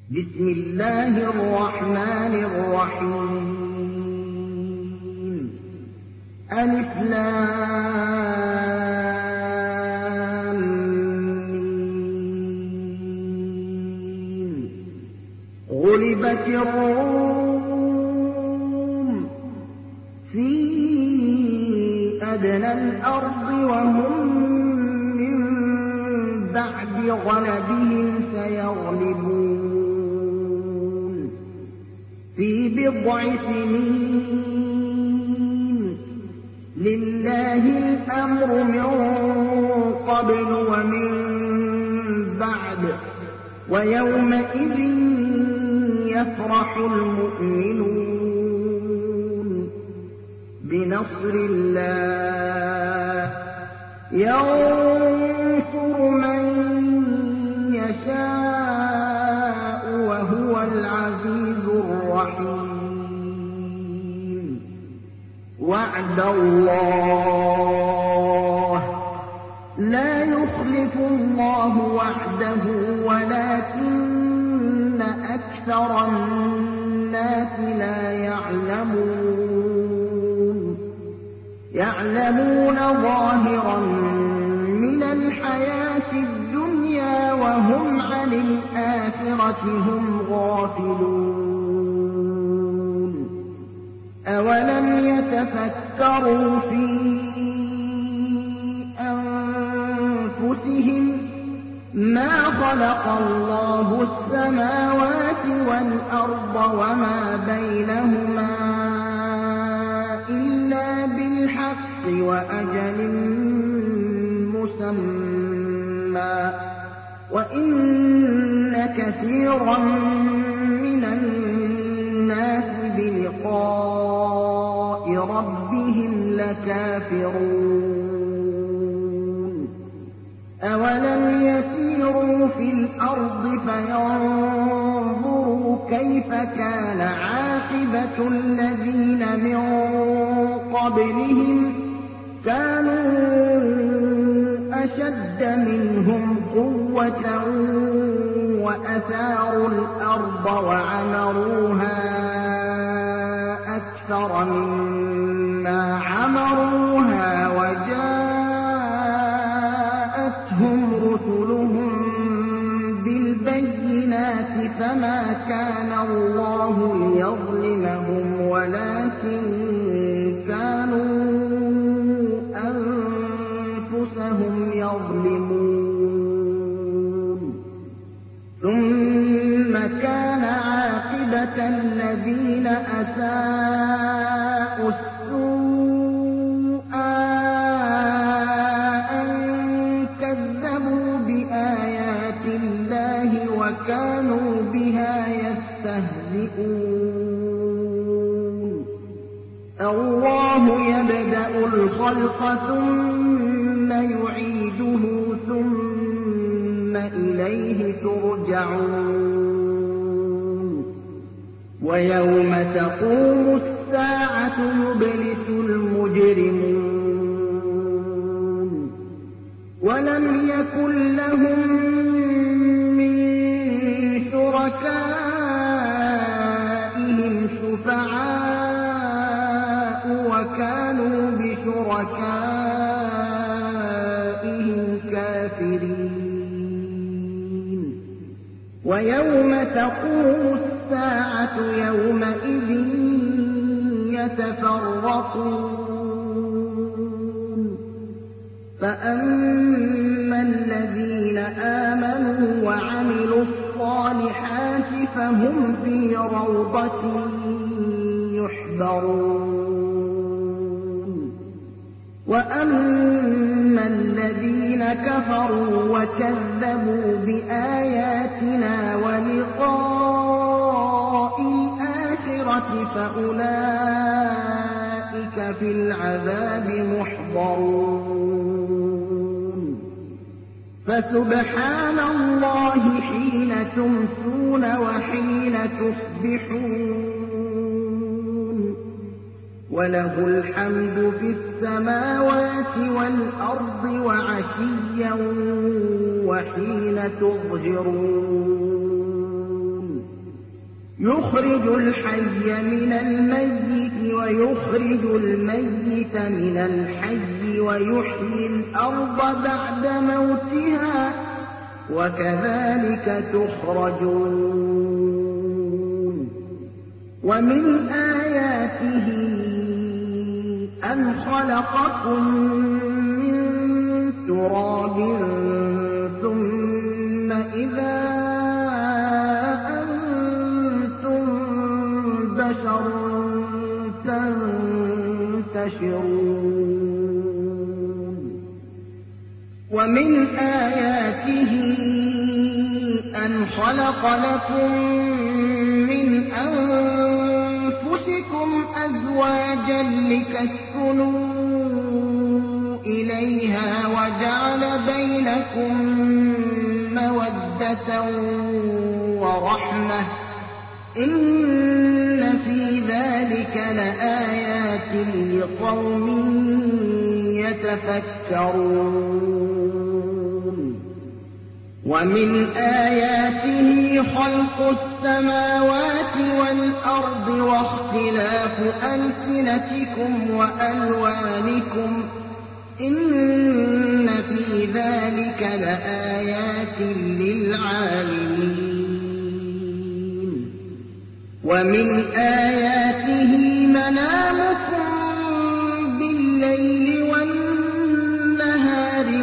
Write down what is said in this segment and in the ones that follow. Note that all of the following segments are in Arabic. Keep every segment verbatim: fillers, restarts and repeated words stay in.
بسم الله الرحمن الرحيم. ألف لام ميم. غلبت الروم في أدنى الأرض وهم من بعد غلبهم سيغلبون في بضع سنين. لله الأمر من قبل ومن بعد ويومئذ يفرح المؤمنون بنصر الله ينصر من يشاء وهو العزيز الرحيم. وعد الله لا يخلف الله وعده ولكن أكثر الناس لا يعلمون يعلمون ظاهرا من الحياة الدنيا وهم عن الآخرة هم غافلون. أولم يتفكروا في أنفسهم ما خلق الله السماوات والأرض وما بينهما إلا بالحق وأجل مسمى وإن كثيرا من الناس بلقاء ربهم لكافرون. أولم يسيروا في الأرض فينظروا كيف كان عاقبة الذين من قبلهم كانوا أشد منهم قوة وأثاروا الأرض وعمروها أكثر مما عمروها وجاءتهم رسلهم بالبينات فما كان الله ليظلمهم ولكن كانوا أنفسهم يظلمون. ثم كان عاقبة الذين أساءوا السوء أن كذبوا بآيات الله وكانوا بها يستهزئون. الله يبدأ الخلق ثم يعيده ثم إليه ترجعون. ويوم تقوم الساعة يبلس المجرمون ولم يكن لهم من شركائهم شفعاء وكانوا بشركائهم كافرين. ويوم تقوم الساعة يومئذ يتفرقون فأما الذين آمنوا وعملوا الصالحات فهم في روضة يحبرون. وأما الذين كفروا وكذبوا بآياتنا ولقاء الآخرة فأولئك في العذاب محضرون. فسبحان الله حين تمسون وحين تصبحون وله الحمد في السماوات والأرض وعشيا وحين تظهرون. يخرج الحي من الميت ويخرج الميت من الحي ويحيي الأرض بعد موتها وكذلك تخرجون ومن آياته أن خلقكم من تراب ثم إذا أنتم بشر تنتشرون ومن آياته أن خلق لكم من أنفسكم أزواجا لتسكنوا إليها وجعل بينكم مودة ورحمة إن في ذلك لآيات لقوم يتفكرون ومن آياته خلق السماوات والأرض واختلاف ألسنتكم وألوانكم إن في ذلك لآيات للعالمين ومن آياته منامكم بالليل والنهار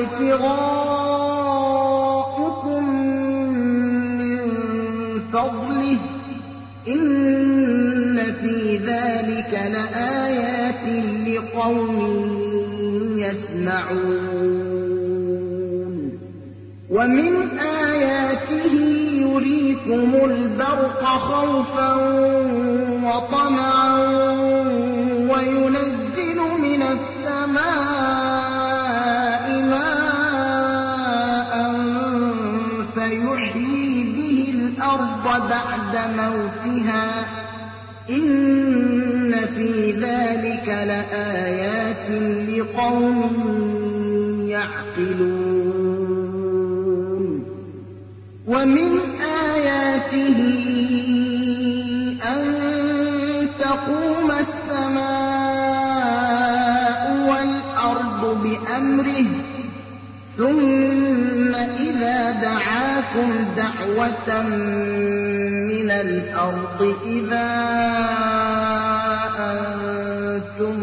وابتغاؤكم من فضله إن في ذلك لآيات لقوم يسمعون ومن آياته يريكم البرق خوفا وطمعا وينزل من السماء ماء فيحيي به الأرض بعد موتها إن في ذلك لآيات لقوم يعقلون ومن آياته أن تقوم السماء والأرض بأمره ثم إذا دعاكم دعوة من الأرض إذا أنتم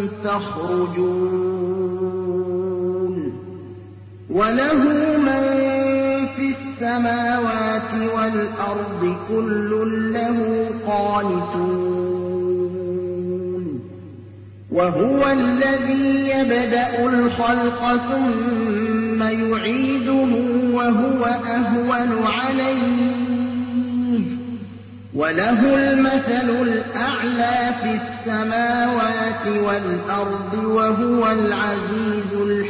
تخرجون وله من في السماوات والأرض كل له قانتون وهو الذي يبدأ الخلق ثم يعيده وهو أهون عليه وله المثل الأعلى في السماوات والأرض وهو العزيز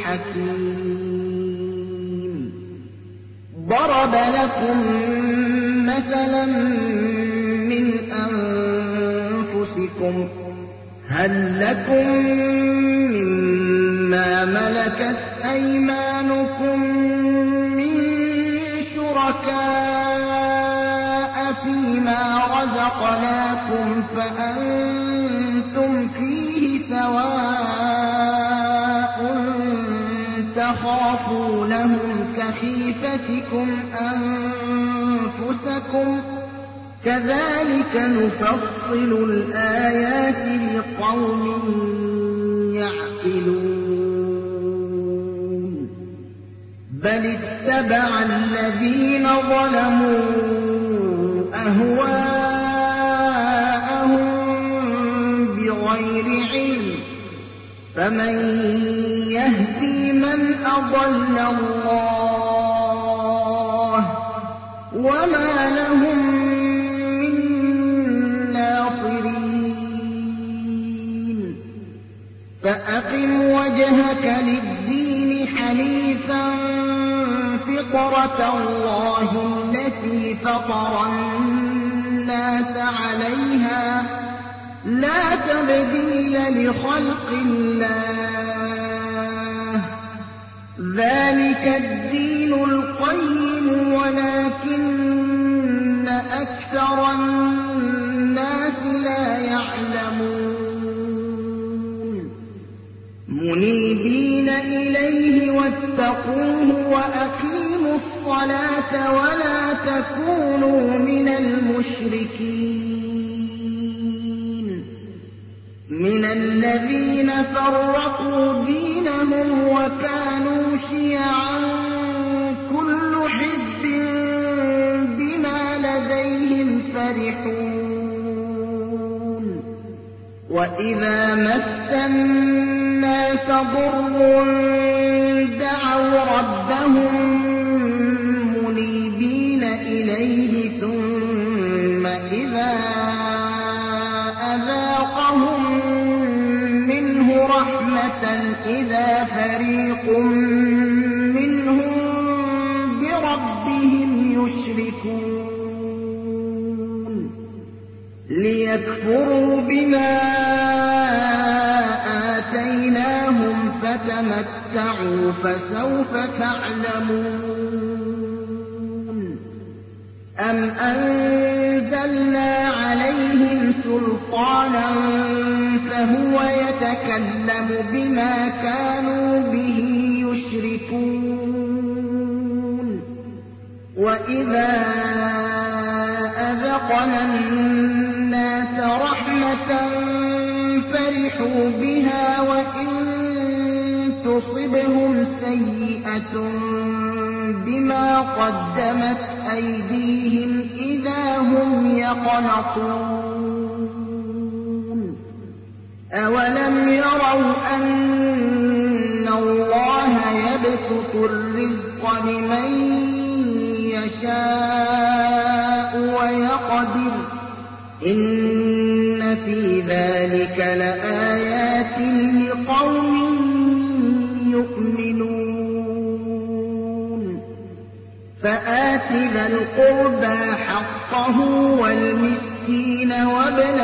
الحكيم ضرب لكم مثلا من أنفسكم هل لكم مما ملكت أيمانكم من شركاء فيما رزقناكم فأنتم فيه سواء تخافونهم كخيفتكم أنفسكم كذلك نفصل الآيات لقوم يعقلون بل اتبع الذين ظلموا أهواءهم بغير علم فمن يهدي من أضل الله وما لهم من ناصرين فأقم وجهك للدين حنيفا فطرة الله التي فطر الناس عليها لا تبديل لخلق الله ذلك الدين القيم ولكن أكثر الناس إليه واتقوه وأقيموا الصلاة ولا تكونوا من المشركين من الذين فرقوا دينهم وكانوا شيعا كل حزب بما لديهم فرحون وإذا مس الناس ضر دعوا ربهم منيبين إليه ثم إذا أذاقهم منه رحمة إذا فريق منهم بربهم يشركون ليكفروا بما آتيناهم فتمتعوا فسوف تعلمون أم أنزلنا عليهم سلطانا فهو يتكلم بما كانوا به يشركون وإذا أذقنا الناس رحمة فرحوا بها وإن تصبهم سيئة بما قدمت أيديهم إذا هم يقنطون أولم يروا أن الله يبسط الرزق لمن يشاء ويقدر إن في ذلك لآيات لقوم يؤمنون فآت ذا القربى حقه والمسكين وابن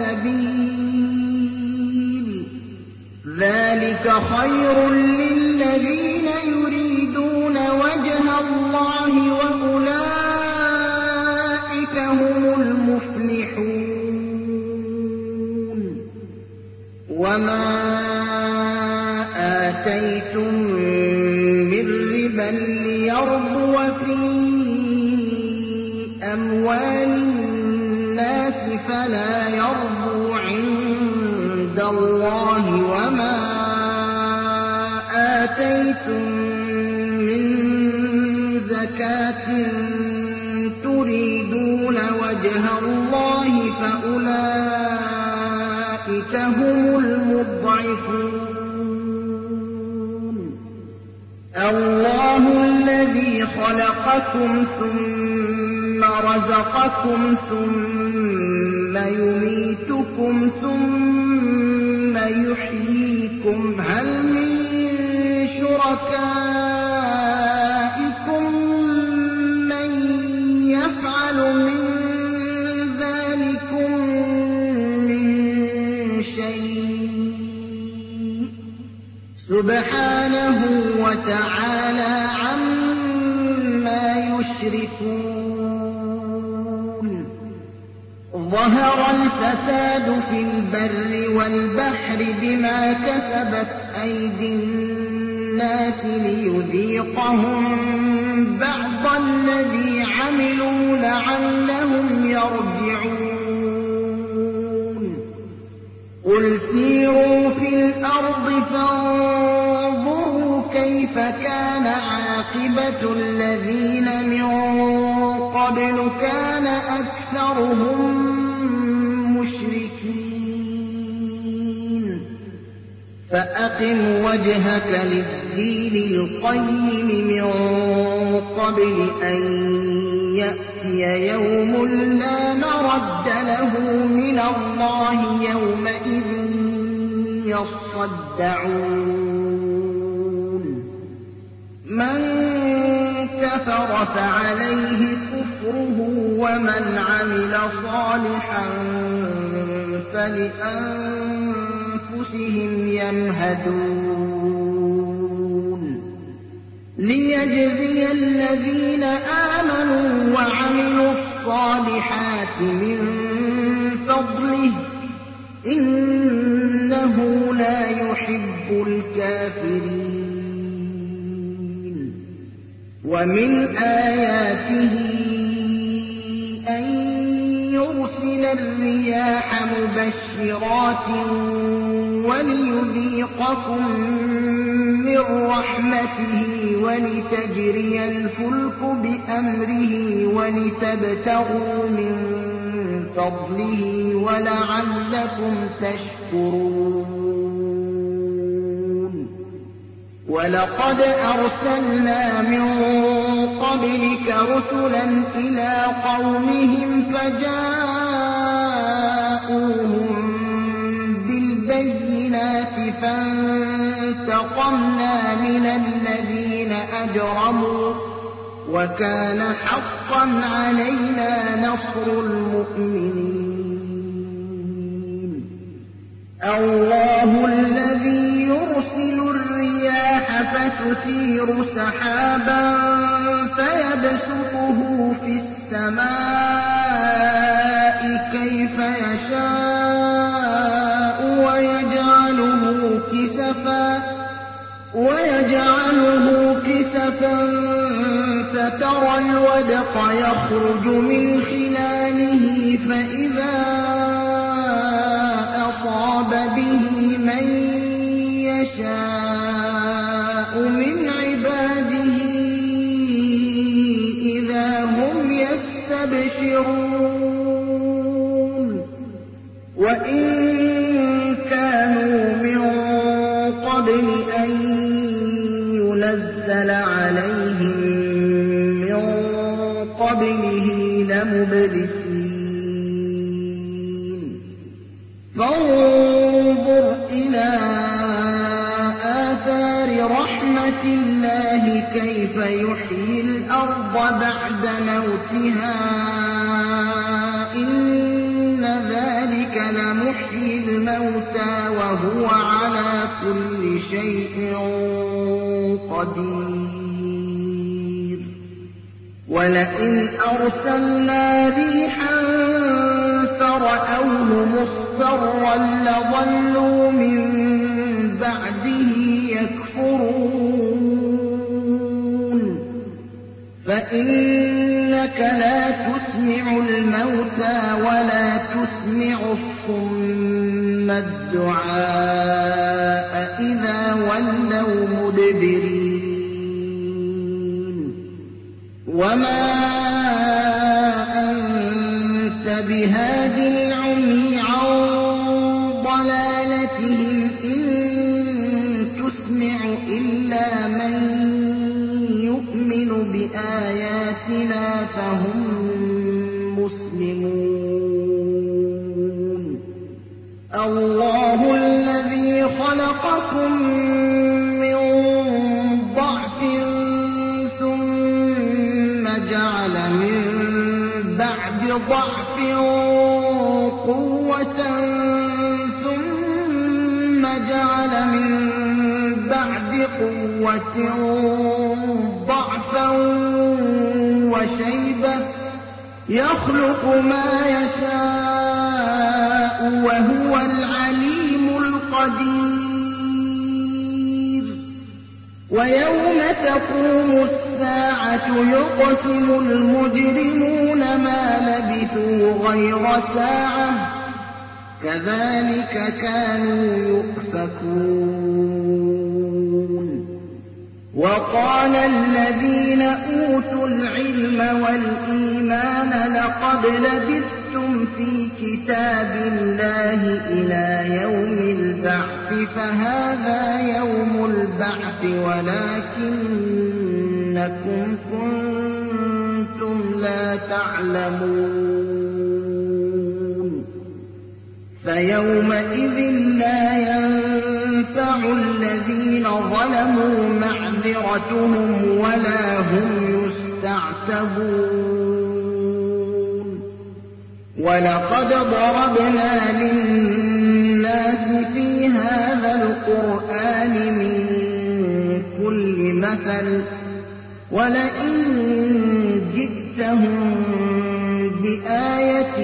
السبيل ذلك خير للذين يريدون وجه الله وأولئك هم المفلحون وما آتيتم من ربا ليربو في أموال الناس فلا يربو عند الله وما آتيتم من زكاة تريدون وجه الله فأولئك هم المضعفون الله الذي خلقكم ثم رزقكم ثم يميتكم ثم يحييكم هل من شركائكم من يفعل من ذلكم من شيء سبحانه وتعالى عما يشركون ظهر الفساد في البر والبحر بما كسبت أيدي الناس ليذيقهم بعض الذي عملوا لعلهم يرجعون قل سيروا في الأرض فانظروا كيف كان عاقبة الذين من قبل كان أكثرهم مشركين فأقم وجهك للدين القيم من قبل أن يأتي يوم لا مرد له من الله يومئذ يصدعون من كفر فعليه كفره ومن عمل صالحا فلأنفسهم يمهدون ليجزي الذين آمنوا وعملوا الصالحات من فضله إنه لا يحب الكافرين ومن آياته أن يرسل الرياح مبشرات وليذيقكم من رحمته ولتجري الفلك بأمره ولتبتغوا من فضله ولعلكم تشكرون ولقد أرسلنا من قبلك رسلا إلى قومهم فجاءوهم بالبينات فانتقمنا من الذين أجرموا وكان حقا علينا نصر المؤمنين الله الذي يرسل الرياح فتثير سحابا فيبسطه في السماء كيف يشاء ويجعله كسفا ويجعله كسفا فترى الودق يخرج من خلاله فإذا أصاب به من يشاء من عباده إذا هم يستبشرون وإن كانوا من قبل أن ينزل عليهم من قبله لمبلسين فانظر إلى آثار رحمة الله كيف يحيي الأرض بعد موتها إن ذلك لمحيي الموتى وهو على كل شيء قدير ولئن أرسلنا ريحا فرأوه مصفرا لظلوا من بعده يكفرون فإنك لا تسمع الموتى ولا تسمع الصم الدعاء إذا ولوا مدبرين وما أنت بهاد العمي عن ضلالتهم إن تسمع إلا من يؤمن بآياتنا فهم مسلمون الله الذي خلقكم من ضعف ثم جعل من بعد ضعف قوة ثم جعل من بعد قوة ضعفا وشيبة يخلق ما يشاء وهو العليم القدير ويوم تقوم الساعة يقسم المجرمون ما لبثوا غير ساعة كذلك كانوا يؤفكون وقال الذين أوتوا العلم والإيمان لقد لبثتم في كتاب الله إلى يوم البعث فهذا يوم البعث ولكنكم كنتم لا تعلمون فيومئذ لا ينفع الذين ظلموا معذرتهم ولا هم يستعتبون ولقد ضربنا للناس في هذا القرآن من كل مثل ولئن جئتهم بآية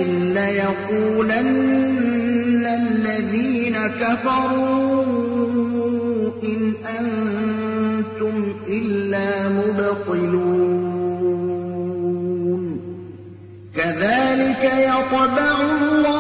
ليقولن الذين كفروا إن أنتم أنتم إلا مبطلون كذلك يطبع الله